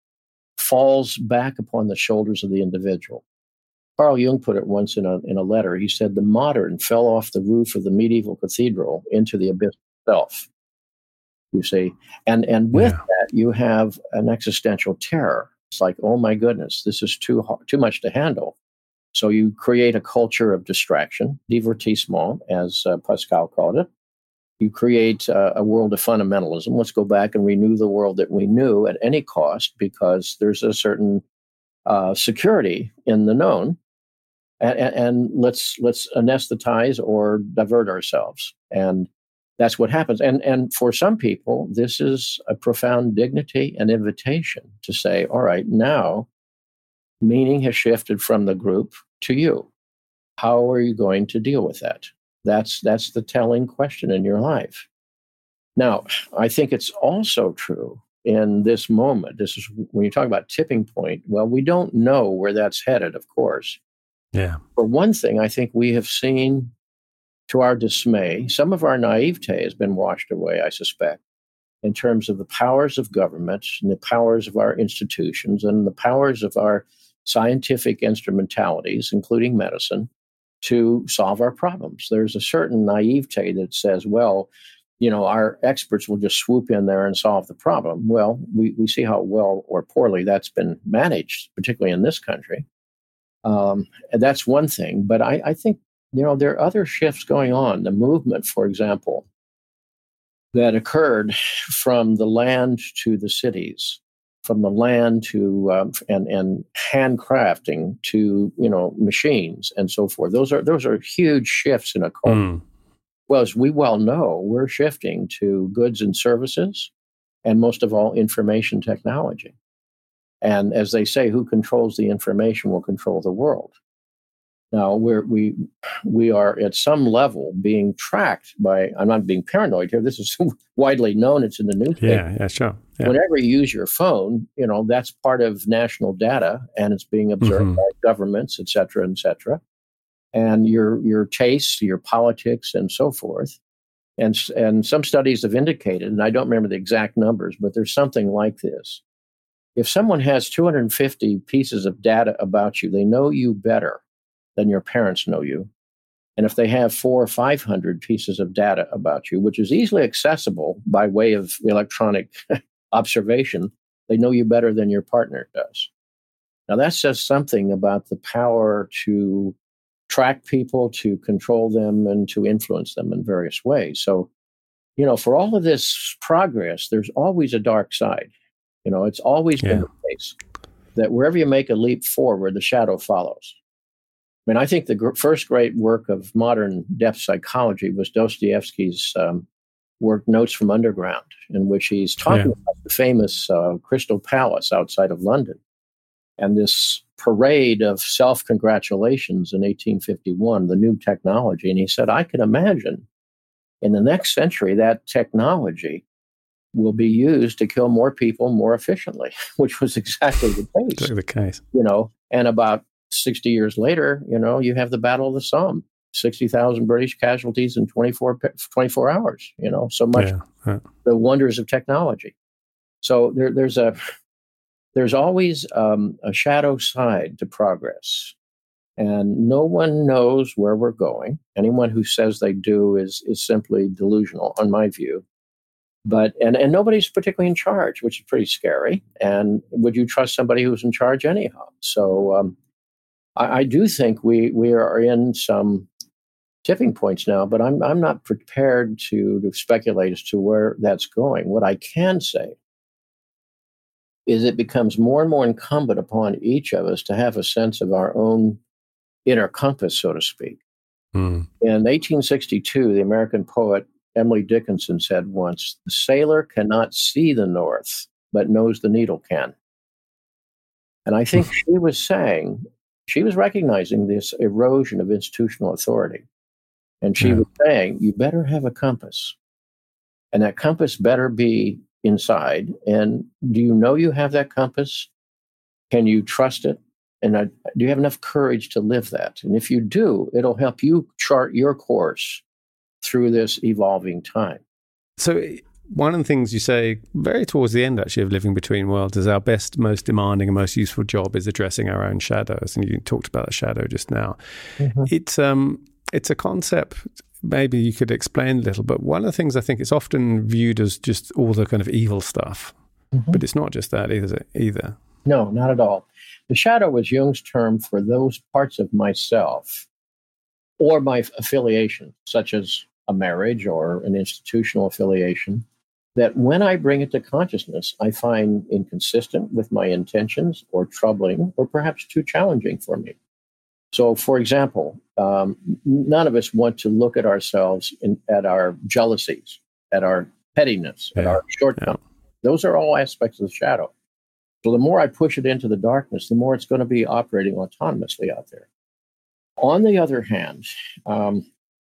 falls back upon the shoulders of the individual. Carl Jung put it once in a, in a letter. He said, the modern fell off the roof of the medieval cathedral into the abyss itself, you see. And, and with Yeah. that, you have an existential terror. It's like, oh my goodness, this is too hard, too much to handle. So you create a culture of distraction, divertissement, as uh, Pascal called it. You create uh, a world of fundamentalism. Let's go back and renew the world that we knew at any cost, because there's a certain uh, security in the known. And, and, and let's let's anesthetize or divert ourselves. And that's what happens. And, and for some people, this is a profound dignity and invitation to say, all right, now meaning has shifted from the group to you. How are you going to deal with that? That's that's the telling question in your life. Now, I think it's also true in this moment. This is when you talk about tipping point. Well, we don't know where that's headed, of course. Yeah. For one thing, I think we have seen, to our dismay, some of our naivete has been washed away, I suspect, in terms of the powers of government and the powers of our institutions and the powers of our scientific instrumentalities, including medicine, to solve our problems. There's a certain naivete that says, well, you know, our experts will just swoop in there and solve the problem. Well, we, we see how well or poorly that's been managed, particularly in this country. Um, and that's one thing. But I, I think, you know, there are other shifts going on. The movement, for example, that occurred from the land to the cities, from the land to um, and and handcrafting to, you know, machines and so forth. Those are those are huge shifts in a culture. Mm. Well, as we well know, we're shifting to goods and services, and most of all, information technology. And as they say, who controls the information will control the world. Now, we're, we we are at some level being tracked by, I'm not being paranoid here, this is widely known, it's in the newspaper. Yeah, yeah, sure. Yeah. Whenever you use your phone, you know, that's part of national data, and it's being observed Mm-hmm. by governments, et cetera, et cetera. And your your tastes, your politics, and so forth. And, and some studies have indicated, and I don't remember the exact numbers, but there's something like this. If someone has two hundred fifty pieces of data about you, they know you better than your parents know you. And if they have four or five hundred pieces of data about you, which is easily accessible by way of electronic observation, they know you better than your partner does. Now that says something about the power to track people, to control them, and to influence them in various ways. So, you know, for all of this progress, there's always a dark side. You know, it's always Yeah. been the case that wherever you make a leap forward, the shadow follows. I mean, I think the gr- first great work of modern depth psychology was Dostoevsky's um, work, Notes from Underground, in which he's talking Yeah. about the famous uh, Crystal Palace outside of London and this parade of self-congratulations in eighteen fifty-one, the new technology. And he said, I can imagine in the next century that technology will be used to kill more people more efficiently, which was exactly the case. Exactly the case. You know, and about sixty years later, you know, you have the Battle of the Somme, sixty thousand British casualties in twenty-four, twenty-four hours, you know, so much Yeah. Yeah. the wonders of technology. So there, there's a, there's always um, a shadow side to progress, and no one knows where we're going. Anyone who says they do is is simply delusional, on my view. But and and nobody's particularly in charge, which is pretty scary. And would you trust somebody who's in charge anyhow? So um, I, I do think we we are in some tipping points now, but I'm I'm not prepared to, to speculate as to where that's going. What I can say is it becomes more and more incumbent upon each of us to have a sense of our own inner compass, so to speak. Mm. In eighteen sixty-two, the American poet Emily Dickinson said once, "The sailor cannot see the north, but knows the needle can." And I think she was saying, she was recognizing this erosion of institutional authority. And she Yeah. was saying, you better have a compass. And that compass better be inside. And do you know you have that compass? Can you trust it? And uh, do you have enough courage to live that? And if you do, it'll help you chart your course through this evolving time. So one of the things you say very towards the end, actually, of Living Between Worlds is our best, most demanding and most useful job is addressing our own shadows. And you talked about the shadow just now. Mm-hmm. It's, um, it's a concept maybe you could explain a little, but one of the things I think it's often viewed as just all the kind of evil stuff, mm-hmm. but it's not just that either, either. No, not at all. The shadow was Jung's term for those parts of myself or my affiliation, such as a marriage or an institutional affiliation, that when I bring it to consciousness, I find inconsistent with my intentions or troubling or perhaps too challenging for me. So, for example, um, none of us want to look at ourselves in, at our jealousies, at our pettiness, yeah. at our shortcomings. Yeah. Those are all aspects of the shadow. So the more I push it into the darkness, the more it's going to be operating autonomously out there. On the other hand, um,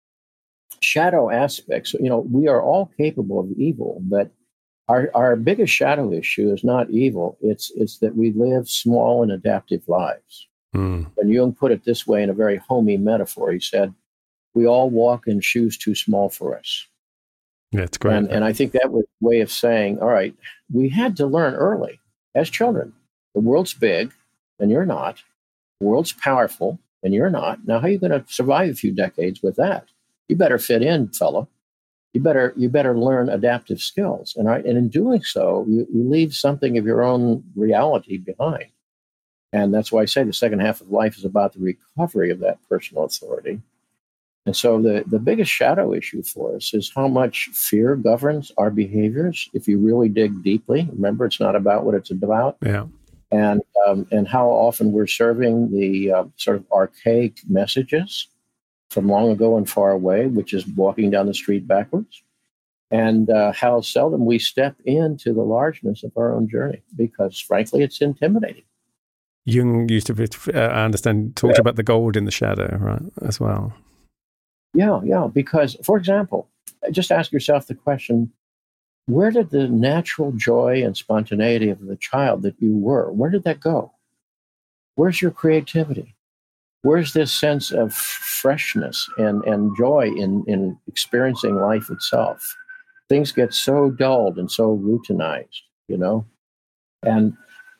shadow aspects, you know, we are all capable of evil, but our, our biggest shadow issue is not evil. It's, it's that we live small and adaptive lives. Mm. And Jung put it this way in a very homey metaphor. He said, we all walk in shoes too small for us. That's great. And, and I think that was a way of saying, all right, we had to learn early as children. The world's big and you're not. The world's powerful and you're not. Now, how are you going to survive a few decades with that? You better fit in, fella. You better you better learn adaptive skills. And, right, and in doing so, you, you leave something of your own reality behind. And that's why I say the second half of life is about the recovery of that personal authority. And so the, the biggest shadow issue for us is how much fear governs our behaviors. If you really dig deeply, remember, it's not about what it's about. Yeah. And, um, and how often we're serving the uh, sort of archaic messages from long ago and far away, which is walking down the street backwards. And uh, how seldom we step into the largeness of our own journey, because frankly, it's intimidating. Jung used to, be, uh, I understand, talked yeah. about the gold in the shadow, right, as well. Yeah, yeah, because, for example, just ask yourself the question, where did the natural joy and spontaneity of the child that you were, where did that go? Where's your creativity? Where's this sense of freshness and, and joy in, in experiencing life itself? Things get so dulled and so routinized, you know? And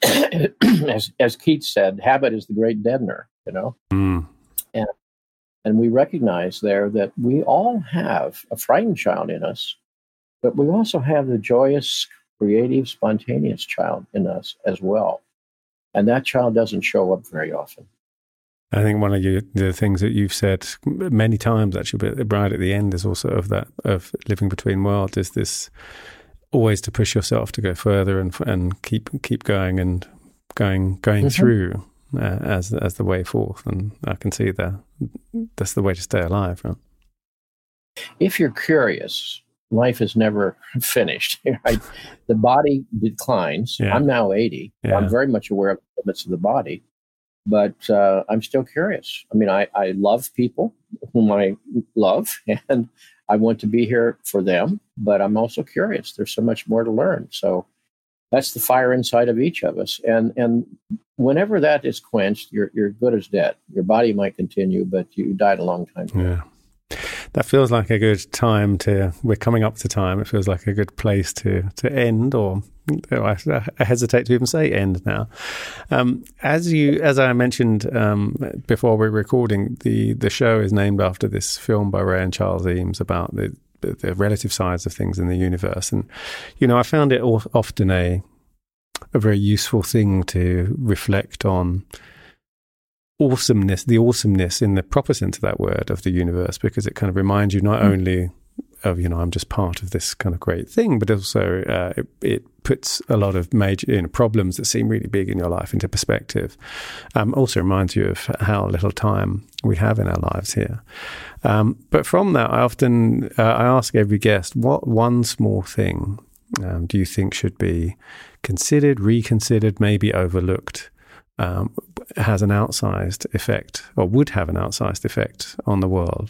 as, as Keats said, habit is the great deadener, you know? Mm. And And we recognize there that we all have a frightened child in us, but we also have the joyous, creative, spontaneous child in us as well. And that child doesn't show up very often. I think one of you, the things that you've said many times, actually, but right at the end is also of that, of Living Between Worlds, is this always to push yourself to go further and and keep keep going and going going mm-hmm. through. Uh, as as the way forth, and I can see that that's the way to stay alive, right? If you're curious, life is never finished. Right? The body declines. Yeah. I'm now eighty. Yeah. I'm very much aware of the limits of the body, but uh, I'm still curious. I mean, I, I love people whom I love, and I want to be here for them, but I'm also curious. There's so much more to learn. So that's the fire inside of each of us. And and whenever that is quenched, you're you're good as dead. Your body might continue, but you died a long time ago. Yeah. That feels like a good time to, we're coming up to time. It feels like a good place to, to end, or I, I hesitate to even say end now. Um, as you, as I mentioned um, before we're recording, the, the show is named after this film by Ray and Charles Eames about the, the relative size of things in the universe. And, you know, I found it often a, a very useful thing to reflect on awesomeness, the awesomeness in the proper sense of that word of the universe, because it kind of reminds you not mm. only of, you know, I'm just part of this kind of great thing, but also uh, it, it puts a lot of major, you know, problems that seem really big in your life into perspective. Um, also reminds you of how little time we have in our lives here. Um, but from that, I often, uh, I ask every guest, what one small thing um, do you think should be considered, reconsidered, maybe overlooked, um, has an outsized effect, or would have an outsized effect on the world?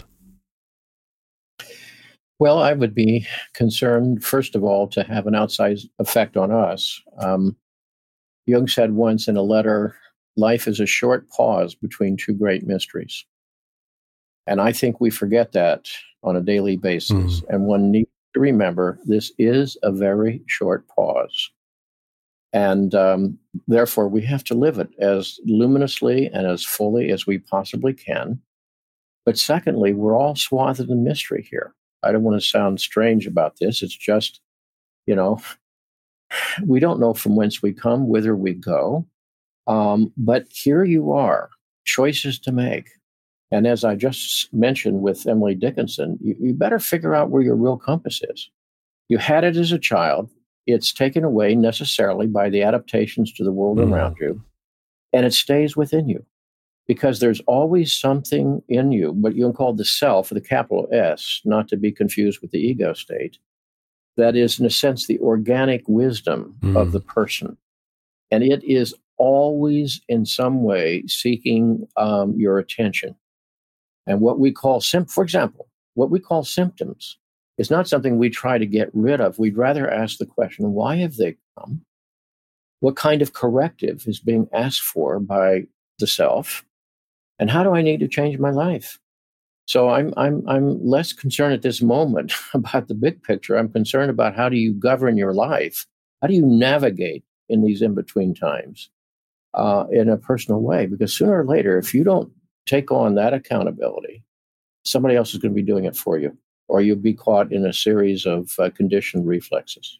Well, I would be concerned, first of all, to have an outsized effect on us. Um, Jung said once in a letter, life is a short pause between two great mysteries. And I think we forget that on a daily basis. Mm. And one needs to remember this is a very short pause. And um, therefore, we have to live it as luminously and as fully as we possibly can. But secondly, we're all swathed in mystery here. I don't want to sound strange about this. It's just, you know, we don't know from whence we come, whither we go. Um, but here you are, choices to make. And as I just mentioned with Emily Dickinson, you, you better figure out where your real compass is. You had it as a child. It's taken away necessarily by the adaptations to the world mm. around you, and it stays within you because there's always something in you, what you can call the self, the capital S, not to be confused with the ego state, that is, in a sense, the organic wisdom mm. of the person. And it is always in some way seeking um, your attention. And what we call, sim- for example, what we call symptoms is not something we try to get rid of. We'd rather ask the question, why have they come? What kind of corrective is being asked for by the self? And how do I need to change my life? So I'm I'm I'm less concerned at this moment about the big picture. I'm concerned about how do you govern your life? How do you navigate in these in-between times uh, in a personal way? Because sooner or later, if you don't take on that accountability, somebody else is going to be doing it for you, or you'll be caught in a series of uh, conditioned reflexes.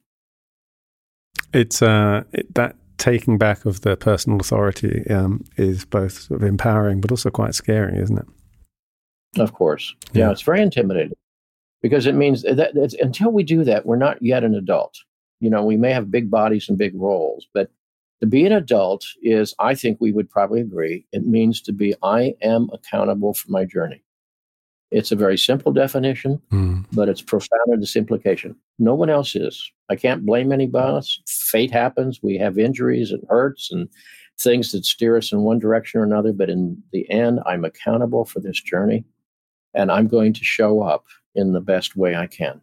It's uh, it, that taking back of the personal authority um, is both sort of empowering, but also quite scary, isn't it? Of course. Yeah, yeah, it's very intimidating because it means that it's, until we do that, we're not yet an adult. You know, we may have big bodies and big roles, but to be an adult is, I think we would probably agree, it means to be, I am accountable for my journey. It's a very simple definition, mm. but it's profound in its implication. No one else is. I can't blame anybody else. Fate happens. We have injuries and hurts and things that steer us in one direction or another. But in the end, I'm accountable for this journey, and I'm going to show up in the best way I can.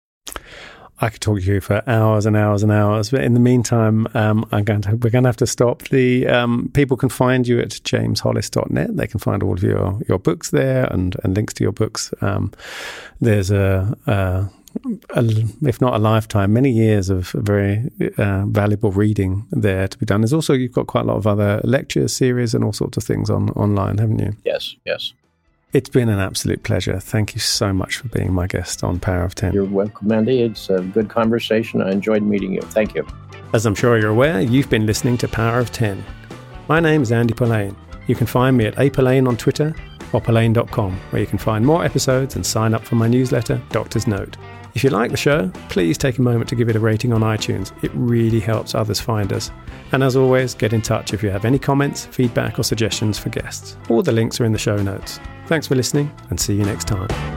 I could talk to you for hours and hours and hours, but in the meantime, um, I'm going to, we're going to have to stop. The um, people can find you at james hollis dot net. They can find all of your, your books there and, and links to your books. Um, there's a, a, a, if not a lifetime, many years of very uh, valuable reading there to be done. There's also, you've got quite a lot of other lecture series and all sorts of things on online, haven't you? Yes, yes. It's been an absolute pleasure. Thank you so much for being my guest on Power of ten. You're welcome, Andy. It's a good conversation. I enjoyed meeting you. Thank you. As I'm sure you're aware, you've been listening to Power of ten. My name is Andy Polaine. You can find me at a polaine on Twitter or polaine dot com, where you can find more episodes and sign up for my newsletter, Doctor's Note. If you like the show, please take a moment to give it a rating on iTunes. It really helps others find us. And as always, get in touch if you have any comments, feedback or suggestions for guests. All the links are in the show notes. Thanks for listening and see you next time.